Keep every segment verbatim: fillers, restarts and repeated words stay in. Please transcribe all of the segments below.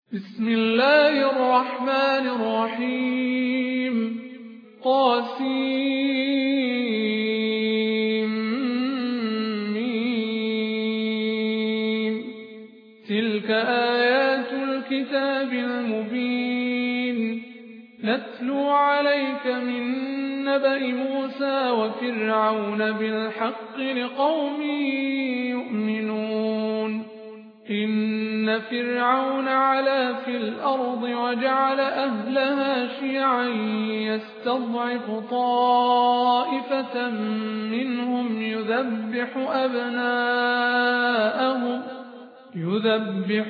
بسم الله الرحمن الرحيم. طاسيم. تلك آيات الكتاب المبين. نتلو عليك من نبأ موسى وفرعون بالحق لقوم يؤمنون. إن فرعون علا في الأرض وجعل أهلها شيعا يستضعف طائفة منهم يذبح أبناءهم يذبح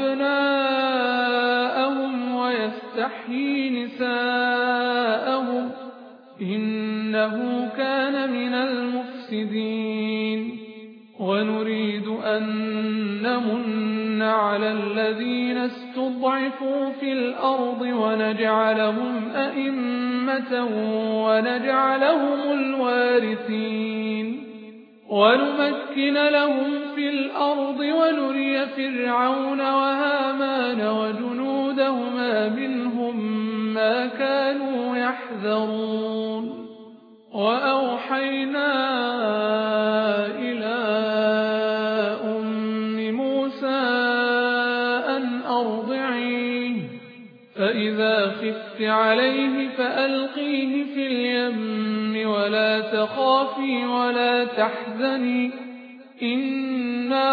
أبناءهم ويستحيي نساءهم إنه كان من المفسدين. ونريد أن نمن على الذين استضعفوا في الأرض ونجعلهم أئمة ونجعلهم الوارثين ونمكن لهم في الأرض ونري فرعون وهامان وجنودهما منهم ما كانوا يحذرون. وأوحينا إلى أم موسى أن أرضعيه فإذا خفت عليه فألقيه في اليم ولا تخافي ولا تحزني إنا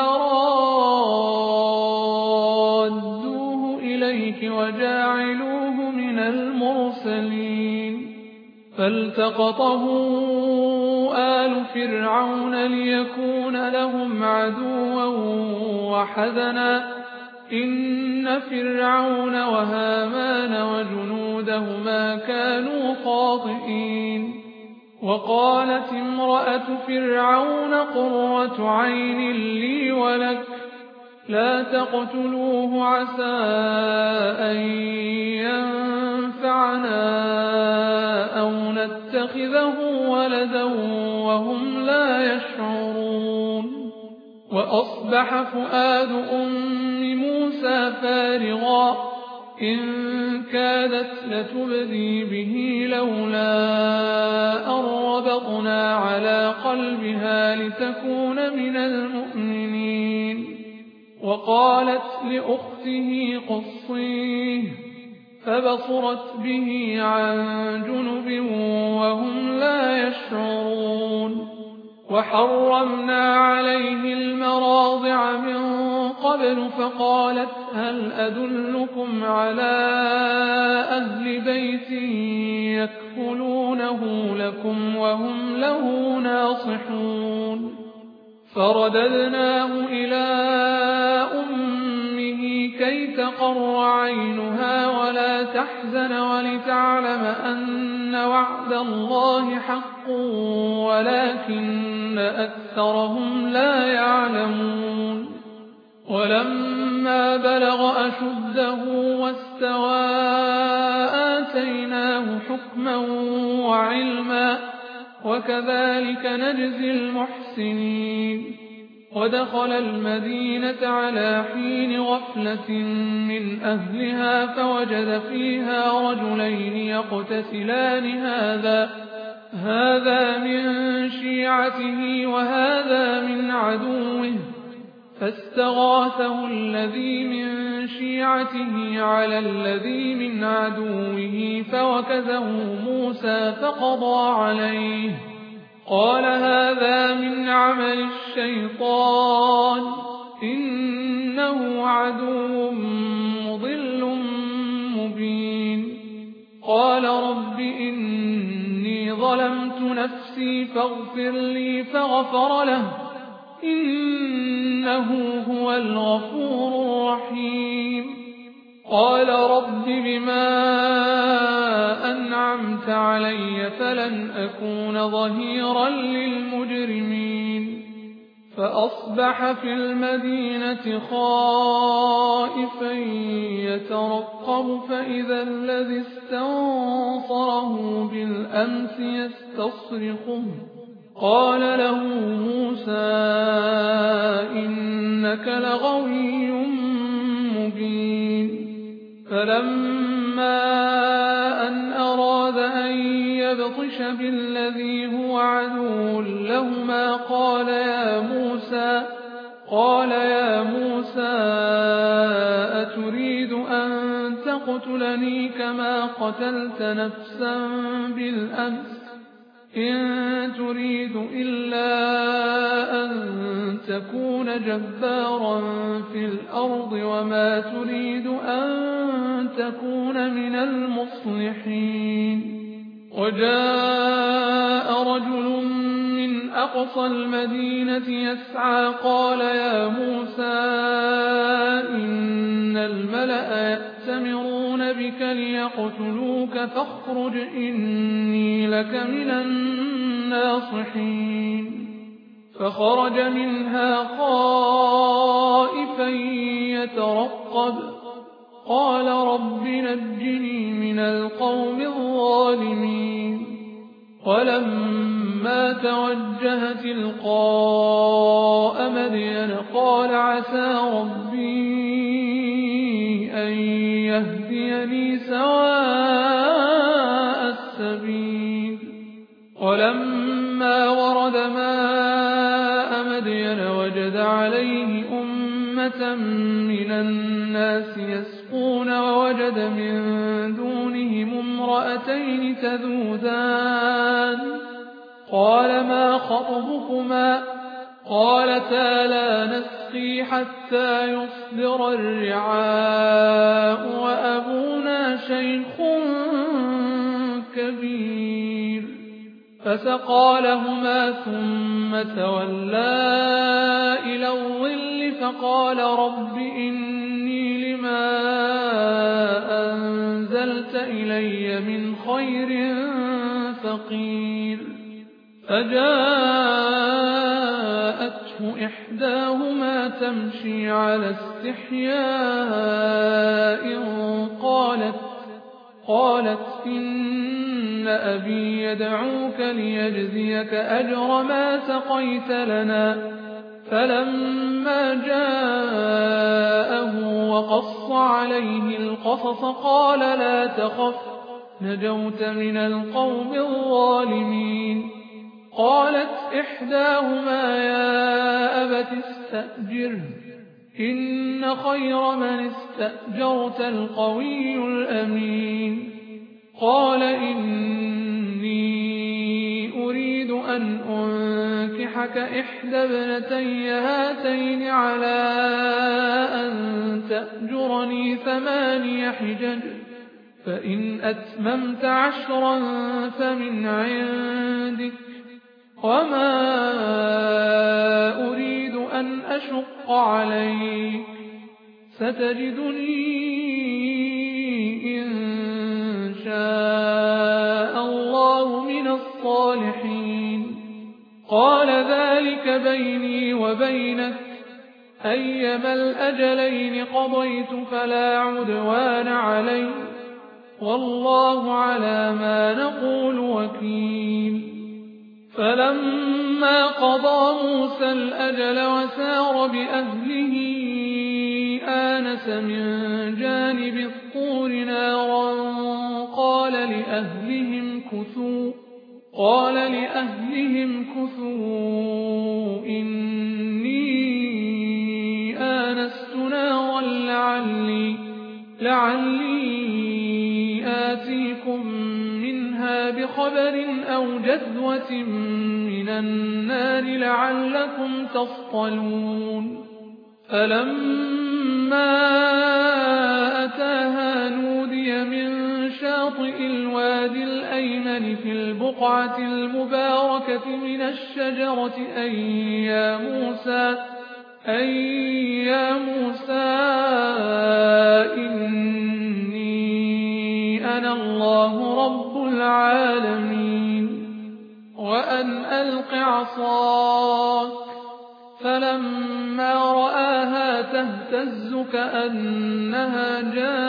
رادوه إليك وجاعلوه من المرسلين. فالتقطه آل فرعون ليكون لهم عدوا وحزنا إن فرعون وهامان وجنودهما كانوا خاطئين. وقالت امرأة فرعون قرة عين لي ولك لا تقتلوه عسى أن ينفعنا أو نتخذه ولدا وهم لا يشعرون. وأصبح فؤاد أم موسى فارغا إن كادت لتبدي به لولا أن ربطنا على قلبها لتكون من المؤمنين. وقالت لأخته قصيه فبصرت به عن جنب وهم لا يشعرون. وحرمنا عليه المراضع من قبل فقالت هل أدلكم على أهل بيت يكفلونه لكم وهم له ناصحون. فرددناه إلى أمه كي تقر عينها ولا تحزن ولتعلم أن وعد الله حق ولكن أكثرهم لا يعلمون. ولما بلغ أشده واستوى آتيناه حكما وعلما وكذلك نجزي المحسنين. ودخل المدينة على حين غفلة من أهلها فوجد فيها رجلين يقتتلان هذا هذا من شيعته وهذا من عدوه فاستغاثه الذي من شيعته على الذي من عدوه فوكزه موسى فقضى عليه قال هذا من عمل الشيطان إنه عدو مضل مبين. قال رب إني ظلمت نفسي فاغفر لي فغفر له إنه هو الغفور الرحيم. قال رب بما أنعمت علي فلن أكون ظهيرا للمجرمين. فأصبح في المدينة خائفا يترقب فإذا الذي استنصره بالأمس يستصرخه قال له موسى إنك لغوي مبين فلما أن أراد أن يبطش بالذي هو عدو لهما قال يا موسى قال يا موسى أتريد أن تقتلني كما قتلت نفسا بالأمس إن تريد إلا أن تكون جبارا في الأرض وما تريد أن تكون من المصلحين. وجاء رجل من أقصى المدينة يسعى قال يا موسى إن الملأ يأتمرون بك ليقتلوك فاخرج إني لك من الناصحين. فخرج منها خائفا يترقب قال رب نجني من القوم الظالمين. ولما توجه تلقاء مدين قال عسى ربي أن يهديني سواء السبيل. ولما ورد ماء مدين وجد عليه أمة من الناس يسقون ووجد من دونهم امرأتين تذودان قال ما خطبكما قالتا لا نسقي حتى يصدر الرعاء وأبونا شيخ كبير. فسقى لهما ثم تولى إلى الظل فقال رب إني لما أنزلت إلي من خير فقير. فجاءته إحداهما تمشي على استحياء قالت قالت إن أبي يدعوك ليجزيك أجر ما سقيت لنا. فلما جاءه وقص عليه القصص قال لا تخف نجوت من القوم الظالمين. قالت إحداهما يا أبت استأجره إن خير من استأجرت القوي الأمين. قال إني أريد أن أنكحك إحدى ابنتي هاتين على أن تأجرني ثماني حجج فإن أتممت عشرا فمن عندك وما أريد أن أشق عليك ستجدني إن شاء الله من الصالحين. قال ذلك بيني وبينك أيما الأجلين قضيت فلا عدوان علي والله على ما نقول وكيل. فلما قضى موسى الأجل وسار بأهله آنس من جانب الطور نارا قال لأهلهم كثوا قال لأهلهم كثوا إني آنست نارا لعلي لعلي آتيكم منها بخبر أو جذوة من النار لعلكم تصطلون. فلما أتاها نودي من شاطئ الوادي الأيمن في البقعة المباركة من الشجرة أي يا موسى أي يا موسى إني أنا الله رب العالمين وأن ألق عصاك. فلما رآها تهتز كأنها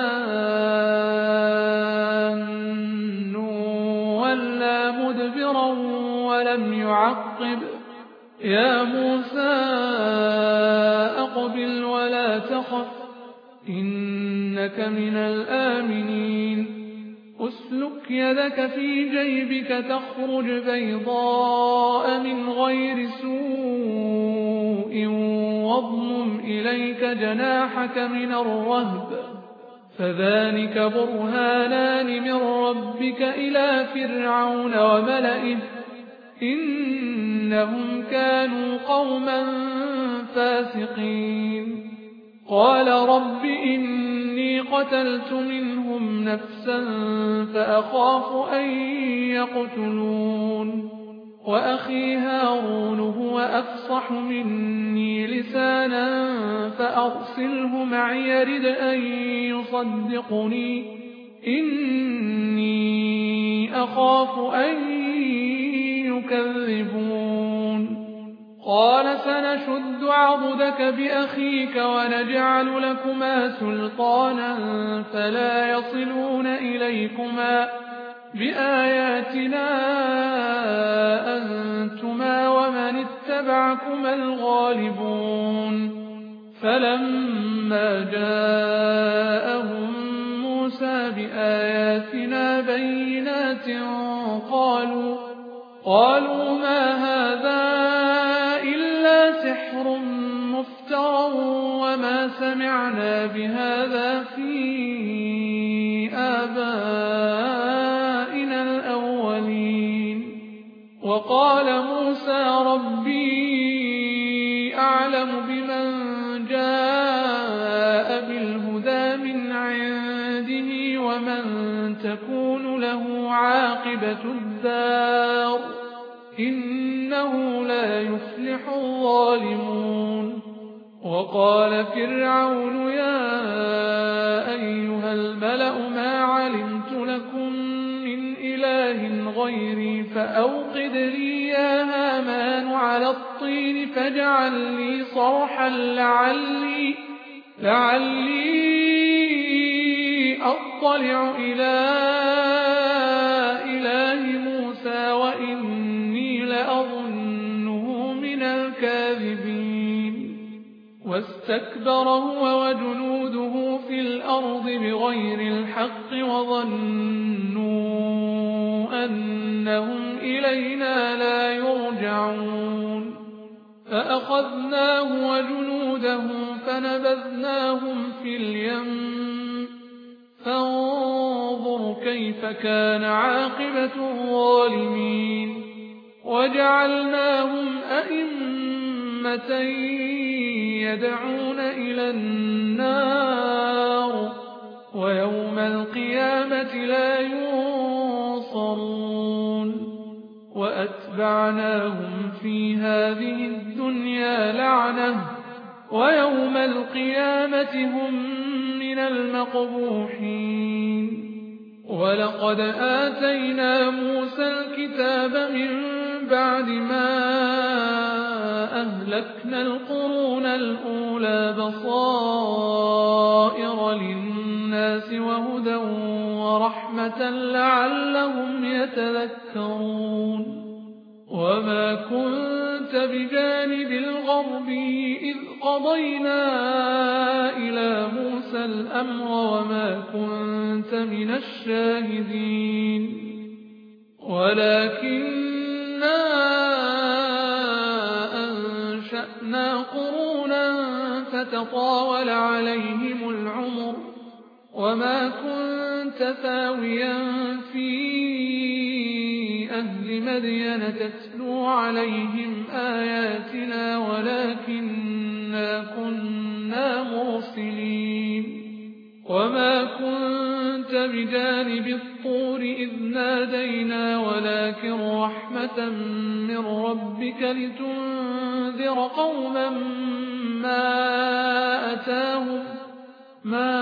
جان ولا مدبرا ولم يعقب يا موسى أقبل ولا تخف إن إنك من الآمنين أسلك يدك في جيبك تخرج بيضاء من غير سوء واضمم إليك جناحك من الرهب فذلك برهانان من ربك إلى فرعون وملئه إنهم كانوا قوما فاسقين قال رب إني قتلت منهم نفسا فأخاف أن يقتلون وأخي هارون هو أفصح مني لسانا فأرسله معي يرد أن يصدقني إني أخاف أن يكذبون قال سنشد عضدك بأخيك ونجعل لكما سلطانا فلا يصلون إليكما بآياتنا أنتما ومن اتبعكما الغالبون فلما جاءهم موسى بآياتنا بينات قالوا قالوا ما هذا إلا سحر مفترى وما سمعنا بهذا في آبائنا الأولين وقال موسى ربي أعلم بمن جاء بالهدى من عنده ومن تكون له عاقبة الدار إنه لا يفلح الظالمون وقال فرعون يا أيها الملأ ما علمت لكم من إله غيري فأوقد لي يا هامان على الطين فاجعل لي صرحا لعلي, لعلي أطلع إلى إله موسى وإني لأظنه من الكاذبين واستكبر هو وجنوده في الأرض بغير الحق وظنوا أنهم إلينا لا يرجعون فأخذناه وجنوده فنبذناهم في اليم فانظر كيف كان عاقبة الظالمين وجعلناهم أئمة يدعون إلى النار ويوم القيامة لا ينصرون وأتبعناهم في هذه الدنيا لعنة ويوم القيامة هم من المقبوحين ولقد آتينا موسى الكتاب من بعد ما أهلكنا القرون الأولى بصائر للناس وهدى ورحمة لعلهم يتذكرون وما كنت بجانب الغربي إذ قضينا إلى موسى الأمر وما كنت من الشاهدين ولكننا أنشأنا قرونا فتطاول عليهم العمر وما كنت ثاويا في أهل مدين تتلو عليهم آياتنا ولكننا كنا مرسلين وما كنت بجانب الطور إذ نادينا ولكن رحمة من ربك لتنذر قوما ما أتاهم ما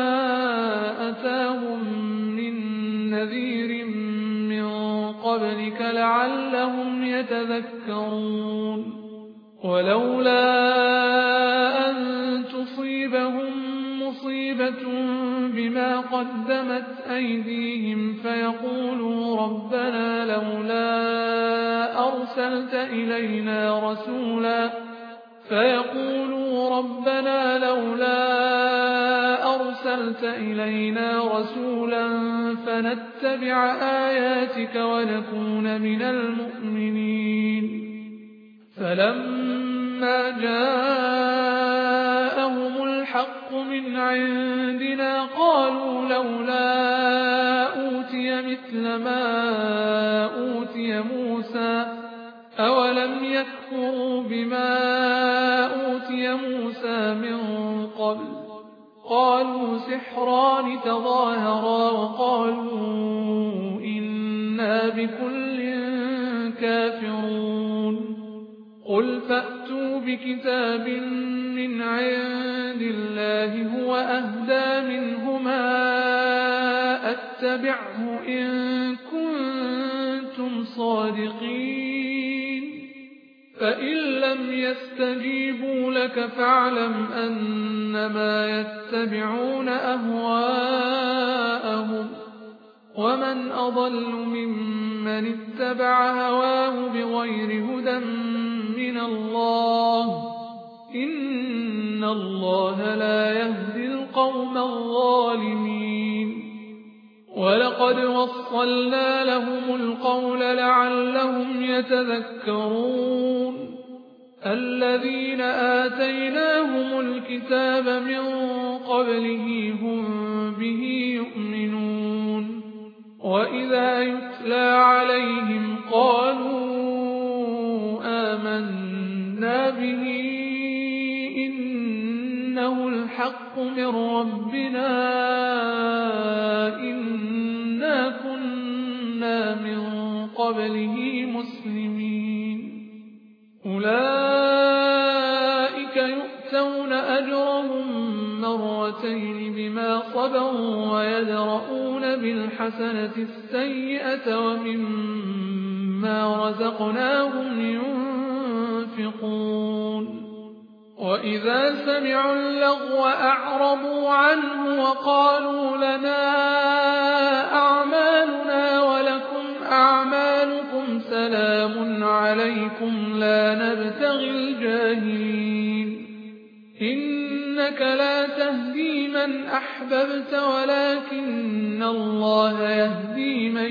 أتاهم من نذير من قبلك لعلهم يتذكرون ولولا أن تصيبهم مصيبة بما قدمت أيديهم فيقولوا ربنا لولا أرسلت إلينا رسولا فيقولوا ربنا لولا أرسلت إلينا رسولا فنتبع آياتك ونكون من المؤمنين فلما جاءهم الحق من عندنا قالوا لولا أوتي مثل ما أوتي موسى أولم يكفروا بما أوتي موسى من قبل قالوا سحران تظاهرا وقالوا إنا بكل كافرون قل فأتوا بكتاب من عند الله هو أهدى منهما أتبعه إن كنتم صادقين فإن لم يستجيبوا لك فاعلم أنما يتبعون أهواءهم ومن أضل ممن اتبع هواه بغير هدى من الله إن الله لا يهدي القوم الظالمين ولقد وصلنا لهم القول لعلهم يتذكرون الذين آتيناهم الكتاب من قبله هم به يؤمنون وإذا يتلى عليهم قالوا آمنا به إنه الحق من ربنا إنا كنا من قبله مسلمين أولئك يؤتون أجرهم مرتين بما صبروا ويدرؤون بالحسنة السيئة ومما رزقناهم ينفقون وإذا سمعوا اللغو أعرضوا عنه وقالوا لنا أعمالنا ولكم أعمالكم سلام عليكم لا نبتغي الجاهلين إنك لا تهدي من أحببت ولكن الله يهدي من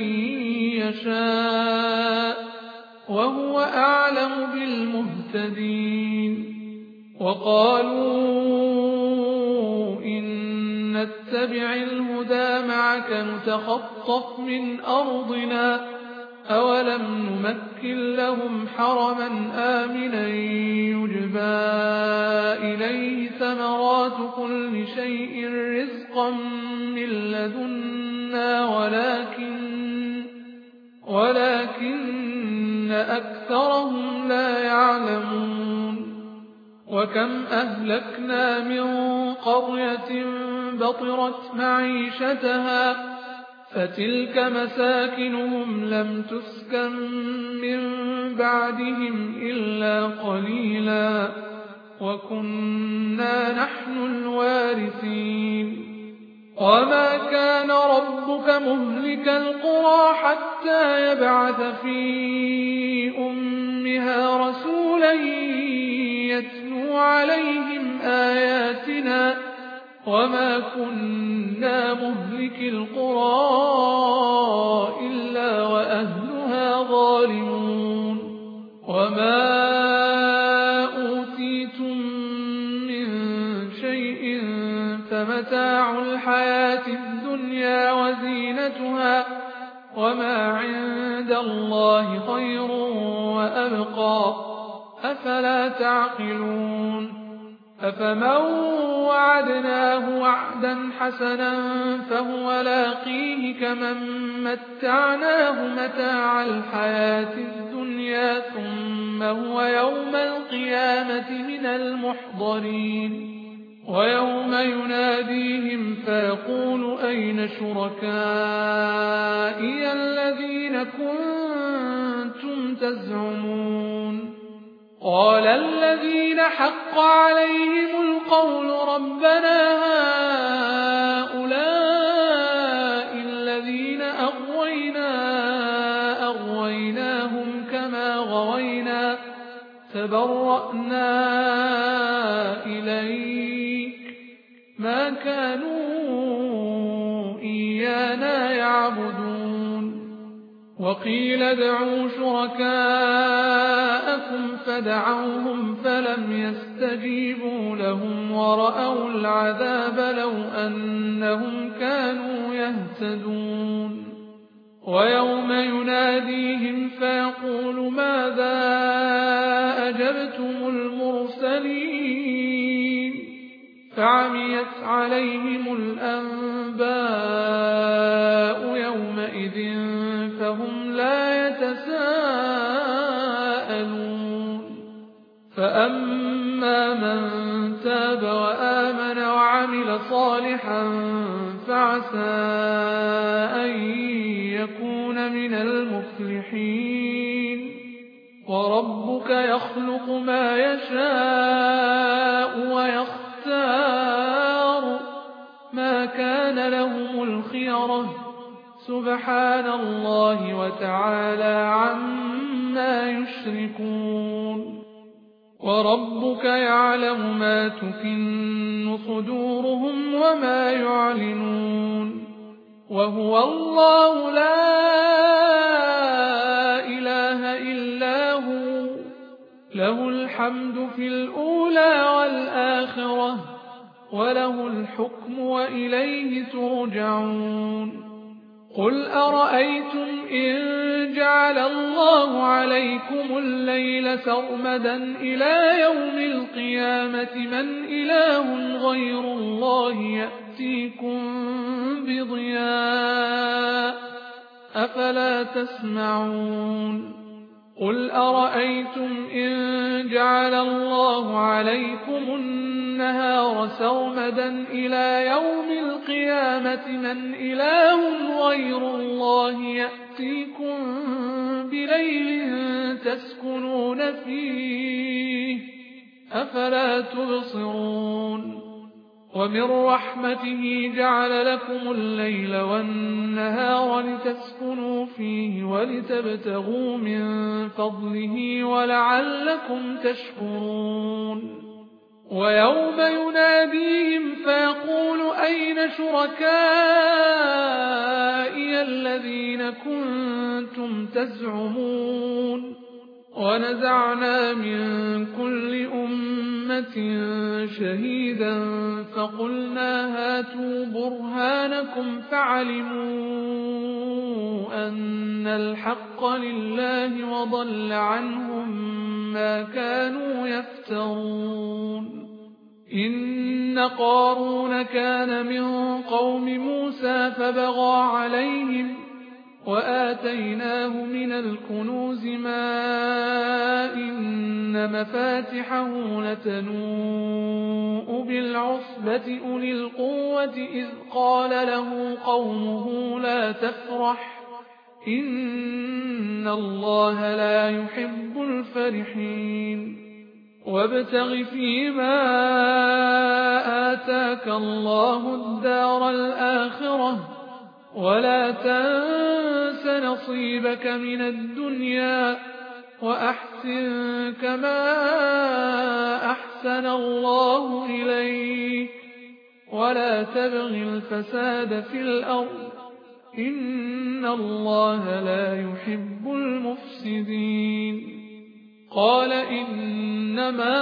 يشاء وهو أعلم بالمهتدين وقالوا إن نتبع الهدى معك نتخطف من أرضنا أولم نمكن لهم حرما آمنا يجبى إليه ثمرات كل شيء رزقا من لدنا ولكن, ولكن أكثرهم لا يعلمون وكم أهلكنا من قرية بطرت معيشتها فتلك مساكنهم لم تسكن من بعدهم إلا قليلا وكنا نحن الوارثين وما كان ربك مهلك القرى حتى يبعث في أمها رسولا يتلو عليهم آياتنا وما كنا مهلك القرى إلا وأهلها ظالمون وما أوتيتم من شيء فمتاع الحياة الدنيا وزينتها وما عند الله خير وأبقى أفلا تعقلون أفمن وعدناه وعدا حسنا فهو لاقيه كمن متعناه متاع الحياة الدنيا ثم هو يوم القيامة من المحضرين ويوم يناديهم فيقول أين شركائي الذين كنتم تزعمون قال الذين حق عليهم القول ربنا هؤلاء الذين أغوينا أغويناهم كما غوينا تبرأنا إليك ما كانوا إيانا يعبدون وقيل ادعوا شركاءكم فدعوهم فلم يستجيبوا لهم ورأوا العذاب لو أنهم كانوا يهتدون ويوم يناديهم فيقول ماذا أجبتم المرسلين فعميت عليهم الأنباء يومئذ فهم لا يتساءلون فأما من تاب وآمن وعمل صالحا فعسى أن يكون من المفلحين وربك يخلق ما يشاء ويختار ما كان لهم الخيرة سبحان الله وتعالى عما يشركون وربك يعلم ما تكن صدورهم وما يعلنون وهو الله لا إله إلا هو له الحمد في الأولى والآخرة وله الحكم وإليه ترجعون قل أرأيتم إن جعل الله عليكم الليل سرمدا إلى يوم القيامة من إله غير الله يأتيكم بضياء أفلا تسمعون قل أرأيتم إن جعل الله عليكم النهار سرمدا إلى يوم القيامة من إله غير الله يأتيكم بليل تسكنون فيه أفلا تبصرون ومن رحمته جعل لكم الليل والنهار لتسكنوا فيه ولتبتغوا من فضله ولعلكم تشكرون ويوم يناديهم فيقول أين شركائي الذين كنتم تزعمون ونزعنا من كل أمة شهيدا فقلنا هاتوا برهانكم فعلموا أن الحق لله وضل عنهم ما كانوا يفترون إن قارون كان من قوم موسى فبغى عليهم وآتيناه من الكنوز ما إن مفاتحه لتنوء بالعصبة أولي القوة إذ قال له قومه لا تفرح إن الله لا يحب الفرحين وابتغ فيما آتاك الله الدار الآخرة ولا تنس نصيبك من الدنيا وأحسن كما أحسن الله إليك ولا تبغ الفساد في الأرض إن الله لا يحب المفسدين قال إنما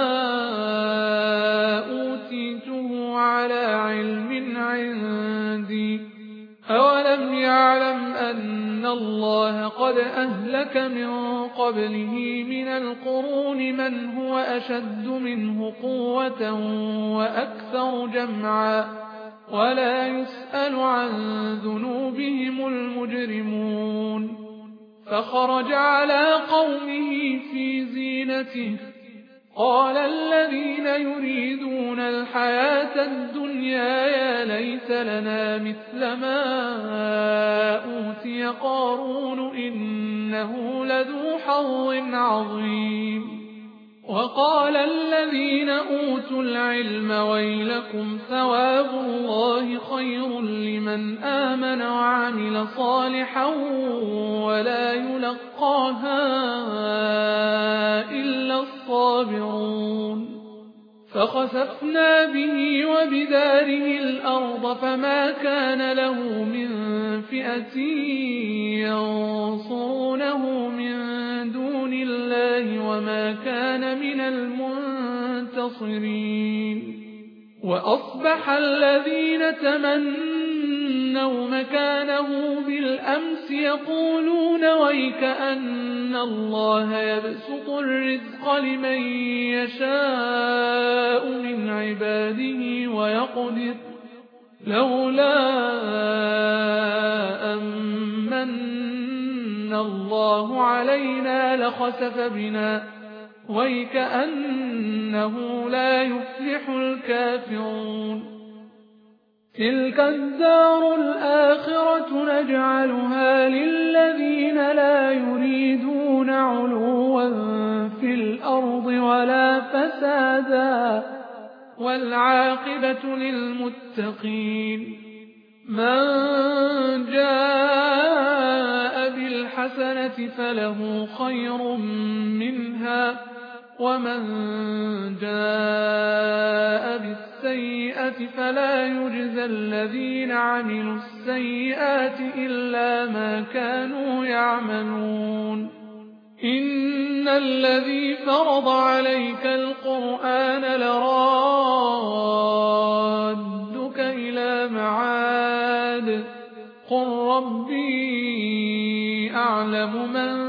أوتيته على علم عندي أولم يعلم أن الله قد أهلك من قبله من القرون من هو أشد منه قوة وأكثر جمعا ولا يسأل عن ذنوبهم المجرمون فخرج على قومه في زينته قال الذين يريدون الحياة الدنيا يا ليت لنا مثل ما أوتي قارون إنه لذو حظ عظيم وقال الذين أوتوا العلم ويلكم ثواب الله خير لمن آمن وعمل صالحا ولا يلقاها إلا الصالحين الصابرون فخسفنا به وبداره الأرض فما كان له من فئة ينصرونه من دون الله وما كان من المنتصرين وأصبح الذين تمنوا مكانه بالأمس يقولون ويكأن الله يبسط الرزق لمن يشاء من عباده ويقدر لولا أمن الله علينا لخسف بنا ويكأنه لا يفلح الكافرون تلك الدار الآخرة نجعلها للذين لا يريدون علوا في الأرض ولا فسادا والعاقبة للمتقين من جاء بالحسنة فله خير منها ومن جاء بالسيئة فلا يجزى الذين عملوا السيئات إلا ما كانوا يعملون إن الذي فرض عليك القرآن لرادك إلى معاد قل ربي أعلم من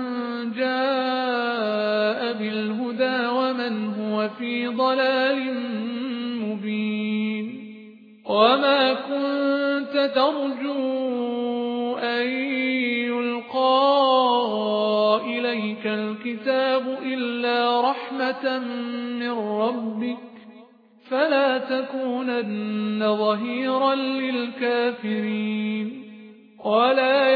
جاء بالهدى ومن هو في ضلال مبين وما كنت ترجو أن يلقى إليك الكتاب إلا رحمة من ربك فلا تكونن ظهيرا للكافرين ولا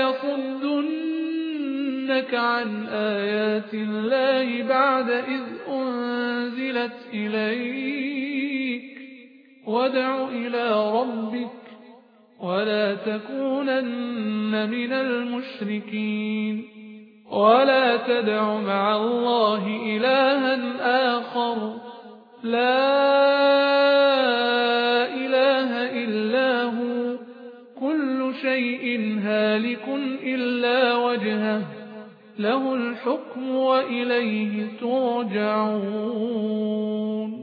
يصدنك عن آيات الله بعد إذ أنزلت إليك وادع إلى ربك ولا تكونن من المشركين ولا تدع مع الله إلها آخر لا إله إلا هو كل شيء هالك إلا وجهه له الحكم وإليه ترجعون